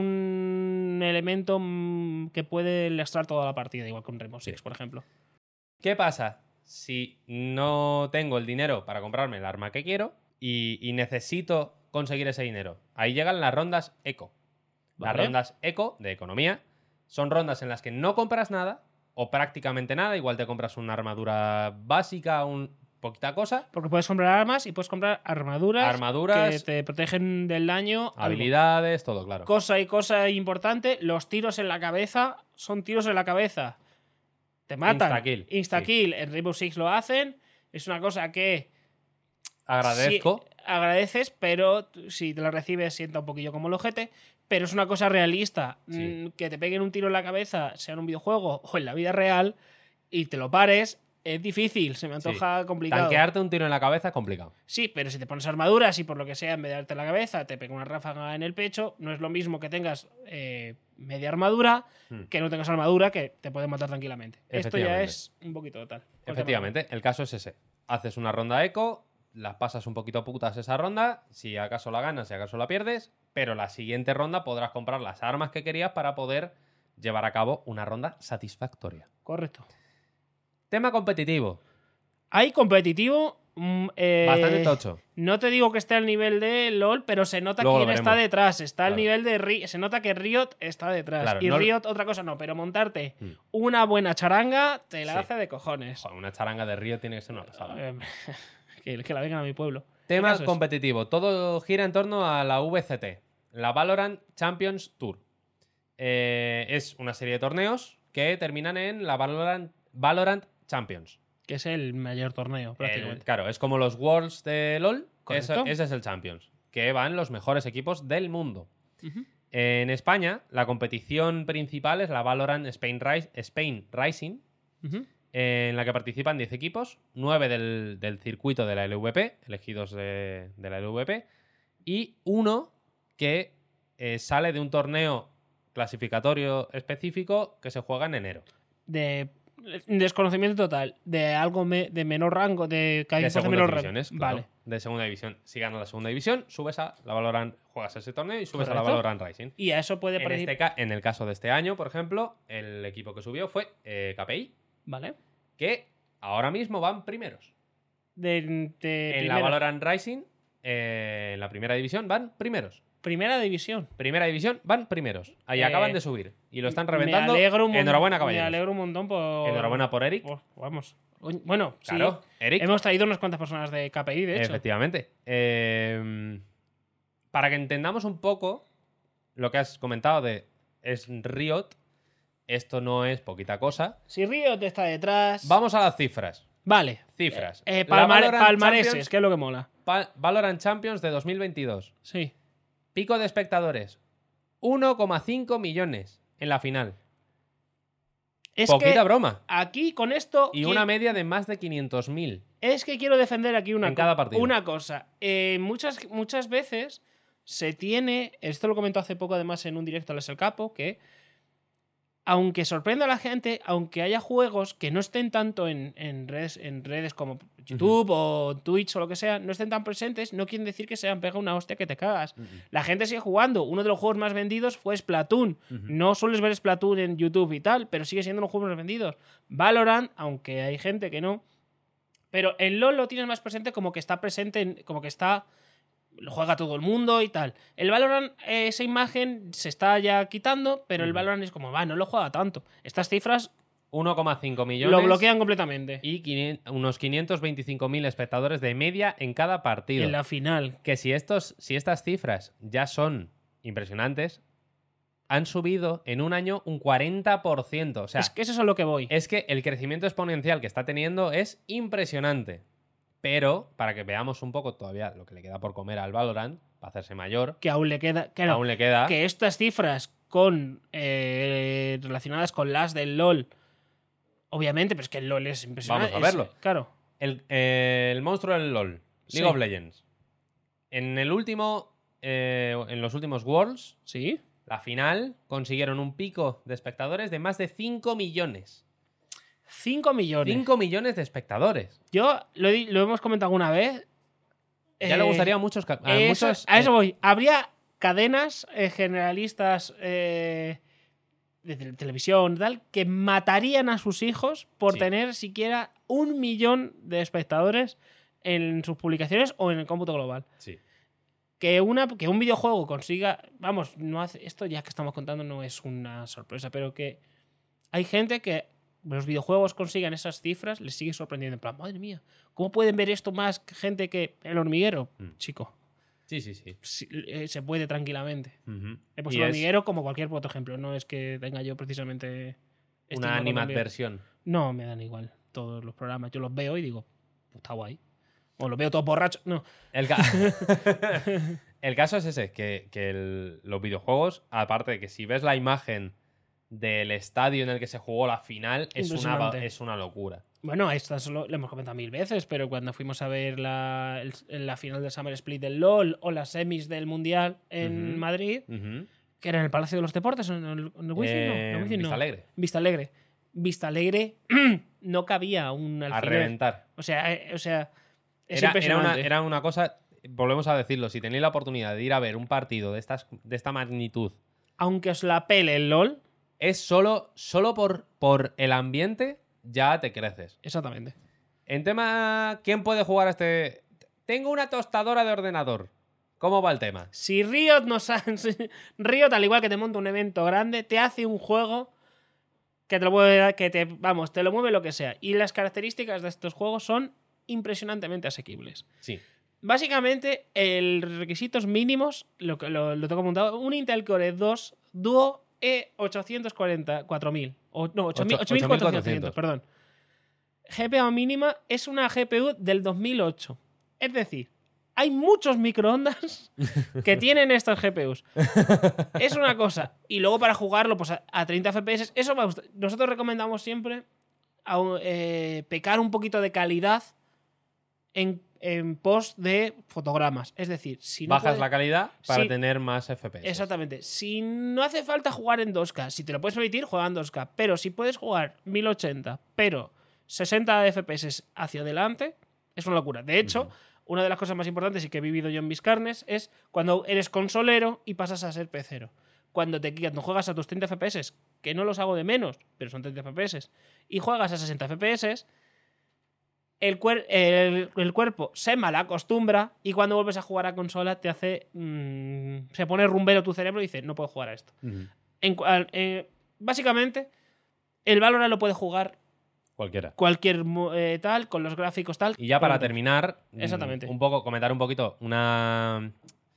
un elemento mm, que puede lastrar toda la partida, igual con Rainbow Six, Sí. por ejemplo. ¿Qué pasa si no tengo el dinero para comprarme el arma que quiero y, y necesito conseguir ese dinero? Ahí llegan las rondas eco. Las Vale. rondas eco de economía son rondas en las que no compras nada o prácticamente nada. Igual te compras una armadura básica, un poquita cosa, Porque puedes comprar armas y puedes comprar armaduras, armaduras, que te protegen del daño. algo. habilidades, todo claro. Cosa y cosa importante, los tiros en la cabeza son tiros en la cabeza. Te matan. Instakill, Instakill. En Rainbow Six lo hacen. Es una cosa que Agradezco. sí, agradeces, pero t- si te la recibes sienta un poquillo como el ojete. Pero es una cosa realista. Sí. Mm, Que te peguen un tiro en la cabeza, sea en un videojuego o en la vida real, y te lo pares, es difícil. Se me Sí. antoja complicado. Tanquearte un tiro en la cabeza es complicado. Sí, pero si te pones armaduras y por lo que sea, en vez de darte la cabeza, te pega una ráfaga en el pecho, no es lo mismo que tengas eh, media armadura Hmm. que no tengas armadura, que te puede matar tranquilamente. Esto ya Efectivamente. es un poquito total. Efectivamente, el caso es ese. Haces una ronda eco, las pasas un poquito putas esa ronda, si acaso la ganas, si acaso la pierdes, pero la siguiente ronda podrás comprar las armas que querías para poder llevar a cabo una ronda satisfactoria. Correcto. Tema competitivo, Hay competitivo. mm, eh, bastante tocho. No te digo que esté al nivel de LOL, pero se nota Luego lo quién está veremos. detrás. Está al Claro. nivel de Riot. Se nota que Riot está detrás. Claro, y no- Riot, otra cosa no, pero montarte Mm. una buena charanga te la Sí. hace de cojones. Joder, una charanga de río tiene que ser una pasada. Eh, que, que la vengan a mi pueblo. Tema El caso es- competitivo. Todo gira en torno a la V C T, la Valorant Champions Tour. Eh, es una serie de torneos que terminan en la Valorant, Valorant Champions. Que es el mayor torneo, El- prácticamente. claro, es como los Worlds de LOL. Correcto. Eso- ese es el Champions. Que van los mejores equipos del mundo. Ujú. En España, la competición principal es la Valorant Spain, Rise- Spain Rising. Ujú. eh, en la que participan diez equipos, nueve del, del circuito de la L V P, elegidos de, de la L V P, y uno que eh, sale de un torneo clasificatorio específico que se juega en enero. De desconocimiento total. De algo me- de menor rango, de cada De equipo de segunda menor división, rango. es, claro. Vale. De segunda división. Si ganas la segunda división, subes a la Valorant, juegas ese torneo y subes a la Correcto. Valorant Rising. Y a eso puede En, participar. este ca- en el caso de este año, por ejemplo, el equipo que subió fue eh, K P I, Vale. que ahora mismo van primeros. De, de En la primera, Valorant Rising, eh, en la primera división, van primeros. primera división. Primera división, van primeros. Ahí Eh, acaban de subir. Y lo están reventando. Me alegro un mon- Enhorabuena, Me caballeros. alegro un montón por. Enhorabuena por Eric. por- vamos. Uy, Bueno, Claro, sí. Eric. Hemos traído unas cuantas personas de K P I, de hecho. Efectivamente. Eh, para que entendamos un poco lo que has comentado de es Riot, esto no es poquita cosa. Si Riot está detrás. Vamos a las cifras. Vale. Cifras. Eh, eh, La palmar- Valorant palmareses, Champions- que es lo que mola. Pa- Valorant Champions de dos mil veintidós. Sí. Pico de espectadores. uno coma cinco millones en la final. Es Poquita que broma. aquí con esto. Y qui- una media de más de quinientos mil. Es que quiero defender aquí una, En co- cada partido. una cosa. Eh, muchas, muchas veces se tiene. Esto lo comentó hace poco, además, en un directo a Les El Capo, que aunque sorprenda a la gente, aunque haya juegos que no estén tanto en, en redes, en redes como YouTube o Twitch o lo que sea, no estén tan presentes, no quiere decir que se hayan pegado una hostia que te cagas. La gente sigue jugando. Uno de los juegos más vendidos fue Splatoon. Ujú. No sueles ver Splatoon en YouTube y tal, pero sigue siendo uno de los juegos más vendidos. Valorant, aunque hay gente que no. Pero en LoL lo tienes más presente como que está presente, en- como que está. Lo juega todo el mundo y tal. El Valorant, eh, esa imagen se está ya quitando, pero el Ujú. Valorant es como, va, no lo juega tanto. Estas cifras uno coma cinco millones. lo bloquean completamente. Y quinientos unos quinientos veinticinco mil espectadores de media en cada partido. En la final. Que si, estos, si estas cifras ya son impresionantes, han subido en un año un cuarenta por ciento. O sea, es que eso es a lo que voy. es que el crecimiento exponencial que está teniendo es impresionante. Pero, para que veamos un poco todavía lo que le queda por comer al Valorant, para hacerse mayor, Que aún le queda. Claro, aún le queda... que estas cifras con eh, relacionadas con las del LoL, obviamente, pero es que el LoL es impresionante. Vamos a verlo. Es- claro. El, eh, el monstruo del LoL, Sí. League of Legends. En el último... eh, en los últimos Worlds, Sí. la final, consiguieron un pico de espectadores de más de cinco millones. cinco millones. cinco millones de espectadores. Yo lo, he- lo hemos comentado alguna vez. Ya Eh, le gustaría a muchos... ca- A, eso- muchos a eso eh, voy. Habría cadenas eh, generalistas eh, de te- televisión y tal que matarían a sus hijos por Sí. tener siquiera un millón de espectadores en sus publicaciones o en el cómputo global. sí. Que, una, que un videojuego consiga. Vamos, no hace, esto ya que estamos contando no es una sorpresa, pero que hay gente que los videojuegos consigan esas cifras, les sigue sorprendiendo. En plan, madre mía, ¿cómo pueden ver esto más gente que El Hormiguero? Mm. Chico, Sí, sí, sí. sí, eh, se puede tranquilamente. Ujú. He Y puesto El es Hormiguero como cualquier otro ejemplo. No es que tenga yo precisamente. estima una con animadversión. Hormiguero. No, me dan igual todos los programas. Yo los veo y digo, "Pues está guay". O los veo todos borrachos. No. El, ca- el caso es ese, que, que el- los videojuegos, aparte de que si ves la imagen del estadio en el que se jugó la final, es una, Impresionante. es una locura. Bueno, esto solo lo hemos comentado mil veces, pero cuando fuimos a ver la, el- la final del Summer Split del LoL o las semis del Mundial en Ujú. Madrid, Ujú. que era en el Palacio de los Deportes, en el, en el Wizzing, Eh, no, en el Wizzing no. Vista Alegre. Vista Alegre. Vista Alegre no cabía un A alfiler. reventar. O sea, eh, o sea, es Era, era, impresionante. una, era una cosa, volvemos a decirlo, si tenéis la oportunidad de ir a ver un partido de, estas, de esta magnitud, Aunque os la pele el LoL, es solo, solo por, por el ambiente, ya te creces. exactamente. En tema, ¿quién puede jugar a este? Tengo una tostadora de ordenador. ¿Cómo va el tema? Si Riot nos ha- si Riot, al igual que te monta un evento grande, te hace un juego que te lo mueve, que te, vamos, te lo mueve lo que sea. Y las características de estos juegos son impresionantemente asequibles. Sí. Básicamente, el requisitos mínimos, lo, que- lo, lo tengo apuntado, un Intel Core dos Duo E ochocientos cuarenta y cuatro mil. O, no, ocho mil cuatrocientos, perdón. G P U mínima es una G P U del dos mil ocho. Es decir, hay muchos microondas que tienen estas G P Us. Es una cosa. Y luego para jugarlo pues, a, a treinta F P S, eso me gusta. Nosotros recomendamos siempre a, eh, pecar un poquito de calidad en, en pos de fotogramas. Es decir, si no Bajas puedes, la calidad para si, tener más F P S. Exactamente. Si no hace falta jugar en dos K, si te lo puedes permitir, juega en dos K. Pero si puedes jugar mil ochenta, pero sesenta F P S hacia adelante, es una locura. De hecho, uh-huh. una de las cosas más importantes y que he vivido yo en mis carnes es cuando eres consolero y pasas a ser pecero. Cuando te cuando juegas a tus treinta F P S, que no los hago de menos, pero son treinta F P S, y juegas a sesenta F P S, el, cuer el, el cuerpo se malacostumbra y cuando vuelves a jugar a consola te hace... Mmm, se pone rumbero tu cerebro y dice, no puedo jugar a esto. Uh-huh. en, eh, básicamente, el Valorant lo puede jugar cualquiera. Cualquier eh, tal, con los gráficos tal. Y ya para terminar, exactamente. un poco, comentar un poquito una...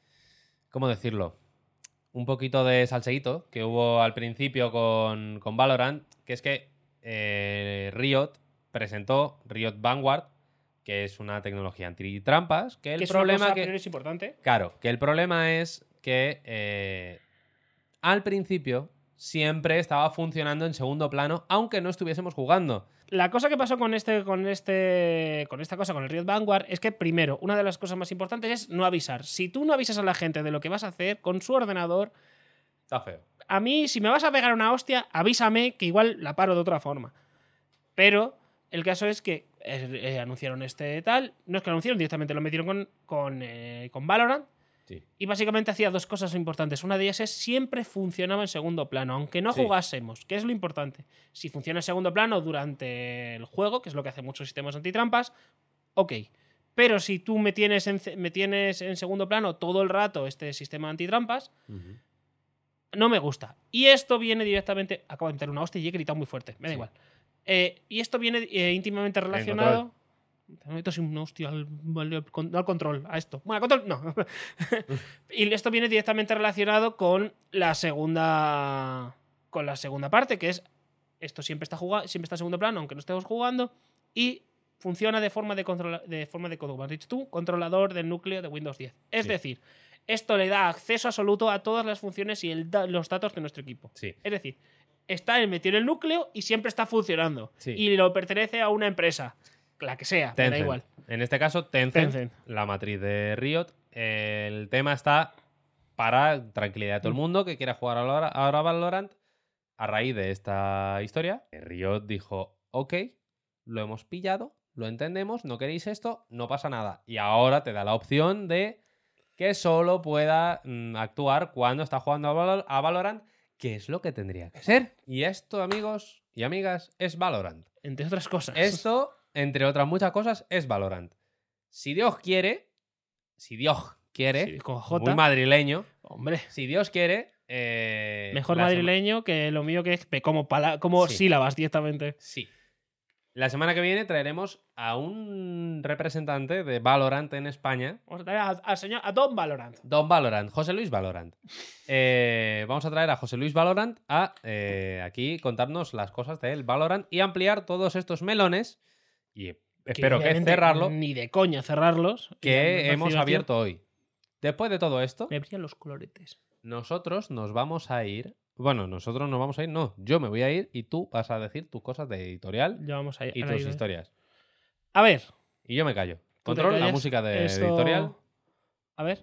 ¿Cómo decirlo? Un poquito de salseíto que hubo al principio con, con Valorant, que es que eh, Riot presentó Riot Vanguard, que es una tecnología antitrampas, que el que problema es que es importante. Claro, que el problema es que eh, al principio siempre estaba funcionando en segundo plano, aunque no estuviésemos jugando. La cosa que pasó con este, con este, con esta cosa, con el Riot Vanguard, es que primero, una de las cosas más importantes es no avisar. Si tú no avisas a la gente de lo que vas a hacer con su ordenador, está feo. A mí, si me vas a pegar una hostia, avísame que igual la paro de otra forma. Pero el caso es que eh, eh, anunciaron este tal, no es que lo anunciaron directamente, lo metieron con, con, eh, con Valorant. Sí. Y básicamente hacía dos cosas importantes. Una de ellas es siempre funcionaba en segundo plano, aunque no sí. jugásemos, que es lo importante. Si funciona en segundo plano durante el juego, que es lo que hacen muchos sistemas antitrampas, ok. Pero si tú me tienes en, me tienes en segundo plano todo el rato este sistema antitrampas, uh-huh. no me gusta. Y esto viene directamente... Acabo de meter una hostia y he gritado muy fuerte, me da sí. igual. Eh, y esto viene eh, íntimamente relacionado... Te meto así una hostia al, al, al control, a esto. Bueno, al control, no. Y esto viene directamente relacionado con la segunda. Con la segunda parte, que es. Esto siempre está jugando, siempre está en segundo plano, aunque no estemos jugando. Y funciona de forma de control, de forma de como has dicho tú, controlador del núcleo de Windows diez. Es sí. decir, esto le da acceso absoluto a todas las funciones y el, los datos de nuestro equipo. Sí. Es decir, está metido en el núcleo y siempre está funcionando. Sí. Y lo pertenece a una empresa. La que sea, Tencent. me da igual. En este caso, Tencent, Tencent, la matriz de Riot. El tema está para tranquilidad de todo el mundo que quiera jugar ahora, ahora Valorant. A raíz de esta historia, Riot dijo, ok, lo hemos pillado, lo entendemos, no queréis esto, no pasa nada. Y ahora te da la opción de que solo pueda mm, actuar cuando está jugando a, Val a Valorant, que es lo que tendría que ser. Y esto, amigos y amigas, es Valorant. Entre otras cosas. Esto... entre otras muchas cosas, es Valorant. Si Dios quiere, si Dios quiere, sí, con J. muy madrileño, hombre, si Dios quiere... Eh, mejor madrileño que lo mío que es como, como sí. sílabas directamente. Sí. La semana que viene traeremos a un representante de Valorant en España. Vamos a traer a, a, señor, a Don Valorant. Don Valorant, José Luis Valorant. eh, vamos a traer a José Luis Valorant a eh, aquí contarnos las cosas del Valorant y ampliar todos estos melones. Y espero que, que cerrarlo. Ni de coña cerrarlos. Que hemos abierto hoy. Después de todo esto. Me brillan los coloretes. Nosotros nos vamos a ir. Bueno, nosotros nos vamos a ir. No, yo me voy a ir y tú vas a decir tus cosas de editorial. Ya vamos a ir. Y tus ir. historias. A ver. Y yo me callo. Control la música de Esto... editorial. A ver.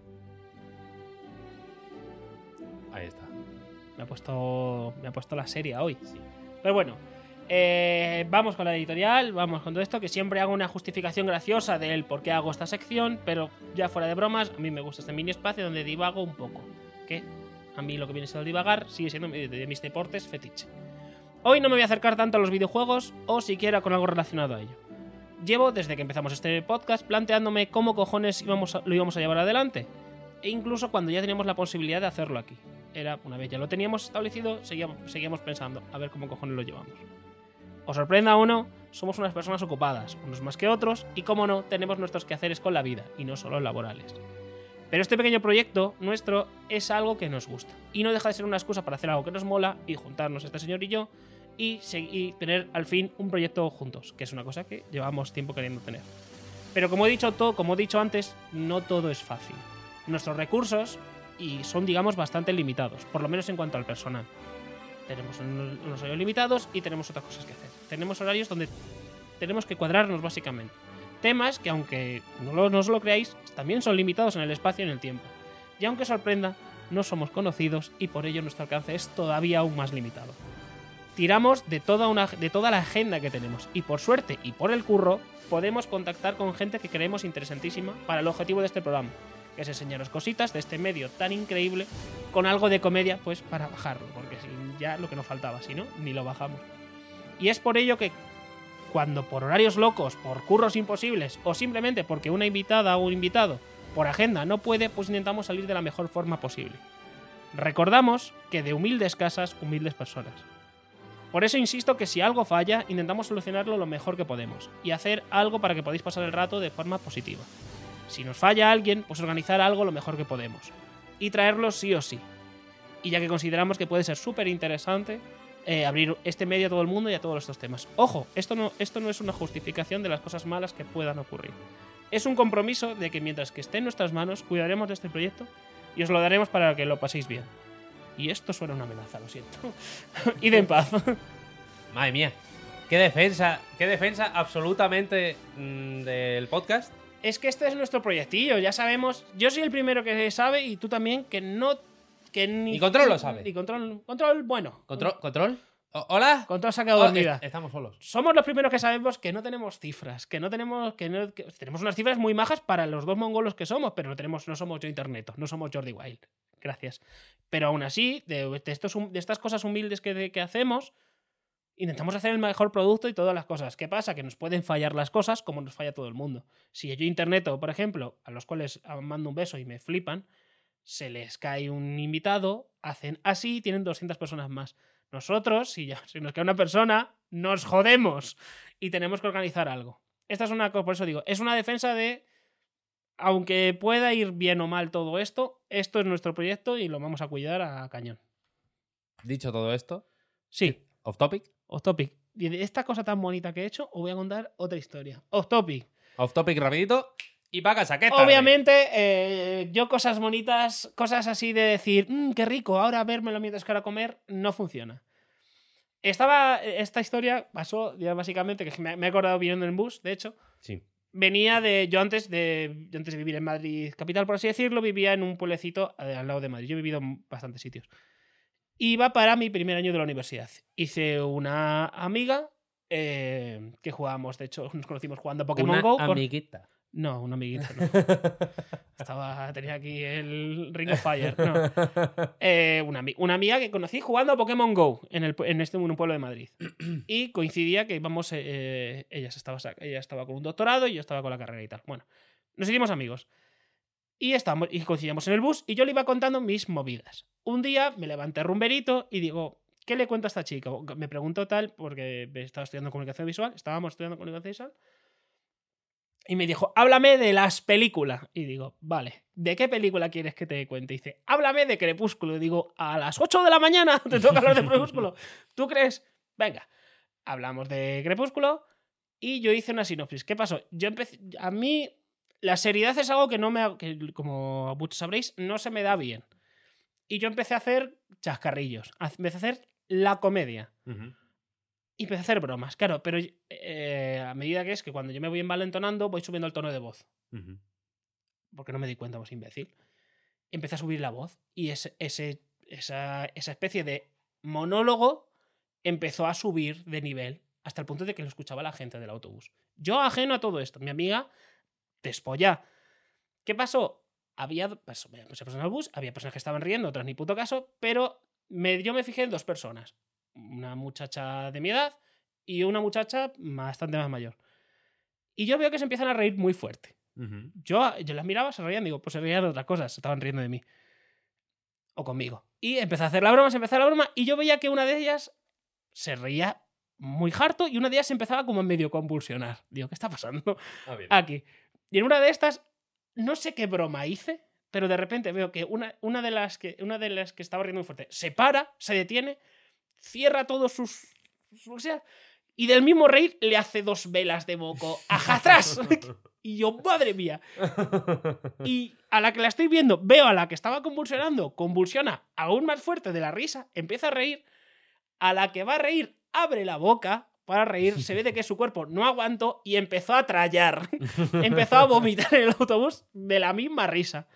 Ahí está. Me ha puesto. Me ha puesto la serie hoy. Sí. Pero bueno. Eh, vamos con la editorial, vamos con todo esto, que siempre hago una justificación graciosa del por qué hago esta sección, pero ya fuera de bromas, a mí me gusta este mini espacio donde divago un poco, que a mí lo que viene siendo divagar sigue siendo de mis deportes fetiche. Hoy no me voy a acercar tanto a los videojuegos o siquiera con algo relacionado a ello. Llevo desde que empezamos este podcast planteándome cómo cojones íbamos a, lo íbamos a llevar adelante, e incluso cuando ya teníamos la posibilidad de hacerlo aquí. Era, una vez ya lo teníamos establecido, seguíamos, seguíamos pensando a ver cómo cojones lo llevamos. Os sorprenda o no, somos unas personas ocupadas, unos más que otros, y como no, tenemos nuestros quehaceres con la vida, y no solo laborales. Pero este pequeño proyecto nuestro es algo que nos gusta, y no deja de ser una excusa para hacer algo que nos mola, y juntarnos este señor y yo, y, y tener al fin un proyecto juntos, que es una cosa que llevamos tiempo queriendo tener. Pero como he dicho, todo, como he dicho antes, no todo es fácil. Nuestros recursos y son, digamos, bastante limitados, por lo menos en cuanto al personal. tenemos unos, unos horarios limitados y tenemos otras cosas que hacer. Tenemos horarios donde tenemos que cuadrarnos básicamente. Temas que, aunque no, lo, no os lo creáis, también son limitados en el espacio y en el tiempo. Y aunque sorprenda, no somos conocidos y por ello nuestro alcance es todavía aún más limitado. Tiramos de toda, una, de toda la agenda que tenemos y por suerte y por el curro podemos contactar con gente que creemos interesantísima para el objetivo de este programa, que es enseñaros cositas de este medio tan increíble con algo de comedia, pues para bajarlo, porque si ya lo que nos faltaba, si no, ni lo bajamos. Y es por ello que cuando por horarios locos, por curros imposibles o simplemente porque una invitada o un invitado por agenda no puede, pues intentamos salir de la mejor forma posible. Recordamos que de humildes casas, humildes personas. Por eso insisto que si algo falla, intentamos solucionarlo lo mejor que podemos y hacer algo para que podáis pasar el rato de forma positiva. Si nos falla alguien, pues organizar algo lo mejor que podemos y traerlo sí o sí. Y ya que consideramos que puede ser súper interesante eh, abrir este medio a todo el mundo y a todos estos temas. Ojo, esto no, esto no es una justificación de las cosas malas que puedan ocurrir. Es un compromiso de que mientras que esté en nuestras manos, cuidaremos de este proyecto y os lo daremos para que lo paséis bien. Y esto suena una amenaza, lo siento. Id en paz. Madre mía. Qué defensa, qué defensa absolutamente mmm, del podcast. Es que este es nuestro proyectillo, ya sabemos. Yo soy el primero que sabe y tú también que no. Que ni y Control lo sabe. Y Control, control bueno. ¿Control? ¿Control? O- ¿Hola? Control se ha quedado Oh, dormida. est- estamos solos. Somos los primeros que sabemos que no tenemos cifras, que no tenemos. Que no, que tenemos unas cifras muy majas para los dos mongolos que somos, pero no tenemos, no somos yo Internet, no somos Jordi Wild. Gracias. Pero aún así, de, de, estos, de estas cosas humildes que, que hacemos, intentamos hacer el mejor producto y todas las cosas. ¿Qué pasa? Que nos pueden fallar las cosas como nos falla todo el mundo. Si yo Internet, por ejemplo, a los cuales mando un beso y me flipan, se les cae un invitado, hacen así y tienen doscientas personas más. Nosotros, si, ya, si nos cae una persona, nos jodemos y tenemos que organizar algo. Esta es una cosa, por eso digo, es una defensa de, aunque pueda ir bien o mal todo esto, esto es nuestro proyecto y lo vamos a cuidar a cañón. Dicho todo esto, Sí, off topic. off topic. Y de esta cosa tan bonita que he hecho, os voy a contar otra historia. Off topic. Off topic rapidito y pa' casa. ¿Qué tal? Obviamente, eh, yo cosas bonitas, cosas así de decir, mmm, qué rico, ahora vérmelo mientras que ahora comer, no funciona. Estaba, esta historia pasó ya básicamente, que me, me he acordado viniendo en el bus, de hecho. Sí. Venía de, yo antes de, yo antes de vivir en Madrid capital, por así decirlo, vivía en un pueblecito al lado de Madrid. Yo he vivido en bastantes sitios. Iba para mi primer año de la universidad. Hice una amiga eh, que jugábamos, de hecho, nos conocimos jugando a Pokémon Una Go. con- amiguita. No, una amiguita, no. Estaba, tenía aquí el Ring of Fire. No. Eh, una, ami- una amiga que conocí jugando a Pokémon Go en, el, pu- en este en un pueblo de Madrid. Y coincidía que íbamos. Eh, ella, se estaba, sa- ella estaba con un doctorado y yo estaba con la carrera y tal. Bueno, nos hicimos amigos. Y, estábamos, y coincidíamos en el bus y yo le iba contando mis movidas. Un día me levanté rumberito y digo, ¿qué le cuento a esta chica? Me preguntó tal, porque estaba estudiando comunicación visual, estábamos estudiando comunicación visual. Y me dijo, háblame de las películas. Y digo, vale, ¿de qué película quieres que te cuente? Y dice, háblame de Crepúsculo. Y digo, a las ocho de la mañana te toca hablar de Crepúsculo. ¿Tú crees? Venga, hablamos de Crepúsculo y yo hice una sinopsis. ¿Qué pasó? Yo empecé, a mí la seriedad es algo que no me, que, como muchos sabréis, no se me da bien. Y yo empecé a hacer chascarrillos, empecé a hacer la comedia. Ujú. Y empecé a hacer bromas, claro, pero eh, a medida que es que cuando yo me voy envalentonando, voy subiendo el tono de voz. Ujú. Porque no me di cuenta, vos imbécil. Empecé a subir la voz y ese, ese, esa, esa especie de monólogo empezó a subir de nivel hasta el punto de que lo escuchaba la gente del autobús. Yo ajeno a todo esto, mi amiga despolla. ¿Qué pasó? Había pues, me puse personas en el bus, había personas que estaban riendo, otras ni puto caso, pero me, yo me fijé en dos personas. Una muchacha de mi edad y una muchacha bastante más mayor. Y yo veo que se empiezan a reír muy fuerte. Ujú. Yo, yo las miraba, se reían, digo, pues se reían de otras cosas, se estaban riendo de mí. O conmigo. Y empecé a hacer la broma, se empezó la broma, y yo veía que una de ellas se reía muy harto y una de ellas se empezaba como a medio convulsionar. Digo, ¿qué está pasando Ah, bien. aquí? Y en una de estas, no sé qué broma hice, pero de repente veo que una, una, de, las que, una de las que estaba riendo muy fuerte se para, se detiene, cierra todos sus... sus- o sea, y del mismo reír le hace dos velas de moco ¡ajá atrás! Y yo, madre mía. Y a la que la estoy viendo, veo a la que estaba convulsionando, convulsiona aún más fuerte de la risa, empieza a reír. A la que va a reír, abre la boca para reír, se ve de que su cuerpo no aguantó y empezó a trallar. Empezó a vomitar en el autobús de la misma risa.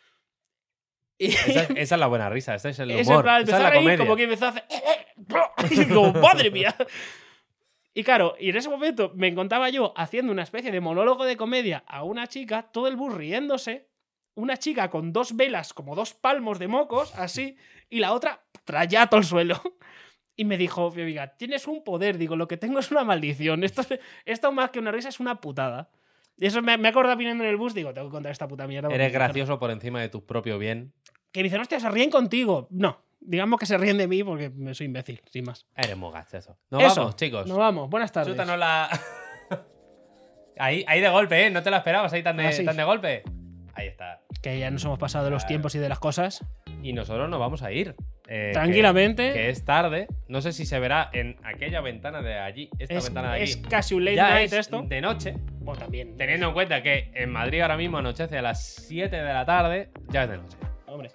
Y Esa, es- esa es la buena risa, este es el ese humor. plan, Esa empezó es a la reír comedia. como que empezó a hacer... Y digo, madre mía. Y claro, y en ese momento me encontraba yo haciendo una especie de monólogo de comedia a una chica, todo el bus riéndose, una chica con dos velas, como dos palmos de mocos, así, y la otra trayato al suelo. Y me dijo, mi amiga, tienes un poder. Digo, lo que tengo es una maldición. Esto, esto más que una risa es una putada. Y eso me, me acordaba viniendo en el bus, digo, tengo que contar esta puta mierda. Eres porque- gracioso por encima de tu propio bien. Que me dicen, hostia, se ríen contigo. No, digamos que se ríen de mí porque me soy imbécil, sin más. Eres muy gachoso. Nos Eso, vamos, chicos. Nos vamos, buenas tardes. Chútanos la... ahí, ahí de golpe, ¿eh? No te lo esperabas ahí tan de, Ah, sí. tan de golpe. Ahí está. Que ya nos hemos pasado de los Claro. tiempos y de las cosas. Y nosotros nos vamos a ir. Eh, Tranquilamente. Que, que es tarde. No sé si se verá en aquella ventana de allí. Esta Es, ventana de aquí. es casi un late ya night es esto. de noche. Bueno, también. Teniendo en cuenta que en Madrid ahora mismo anochece a las siete de la tarde, ya es de noche. Hombre.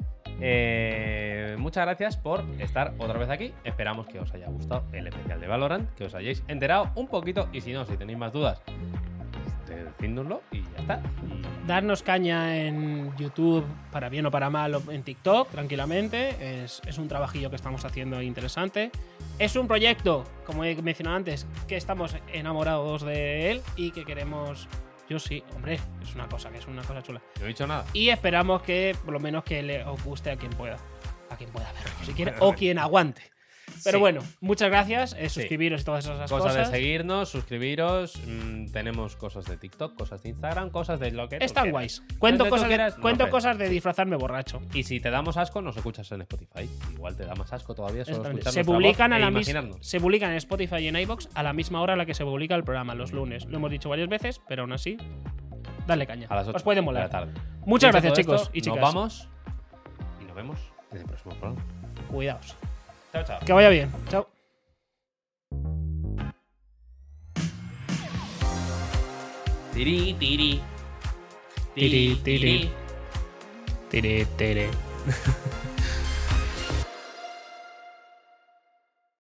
Eh, muchas gracias por estar otra vez aquí. Esperamos que os haya gustado el especial de Valorant, que os hayáis enterado un poquito. Y si no, si tenéis más dudas, decídnoslo y ya está. Y Darnos caña en YouTube, para bien o para mal, o en TikTok, tranquilamente. Es, es un trabajillo que estamos haciendo interesante. Es un proyecto, como he mencionado antes, que estamos enamorados de él y que queremos. Yo sí, hombre, es una cosa, que es una cosa chula. no he dicho nada. Y esperamos que, por lo menos, que le os guste a quien pueda. A quien pueda verlo, si quiere, o quien aguante. Pero Sí. bueno, muchas gracias. Eh, Sí. suscribiros y todas esas Cosas cosas. de seguirnos, suscribiros. mm, tenemos cosas de TikTok, cosas de Instagram, cosas de lo que tú Están quieras. guays. Cuento, Donde tú cosas de, quieras, nos cuento ves. cosas de disfrazarme borracho. Y si te damos asco, nos escuchas en Spotify. Igual te da más asco todavía solo Exactamente. escuchar Se nuestra publican, voz a e la mis- imaginarnos. se publican en Spotify y en iVoox a la misma hora a la que se publica el programa, los lunes. Lo hemos dicho varias veces, pero aún así, dale caña. A las ocho Os puede de molar. la tarde. Muchas Dicho gracias, todo chicos esto, y chicas. Nos vamos y nos vemos en el próximo programa. Cuidaos. Chao, chao. Que vaya bien. Chao. Tiri, tiri. Tiri, tiri. Tere, tere.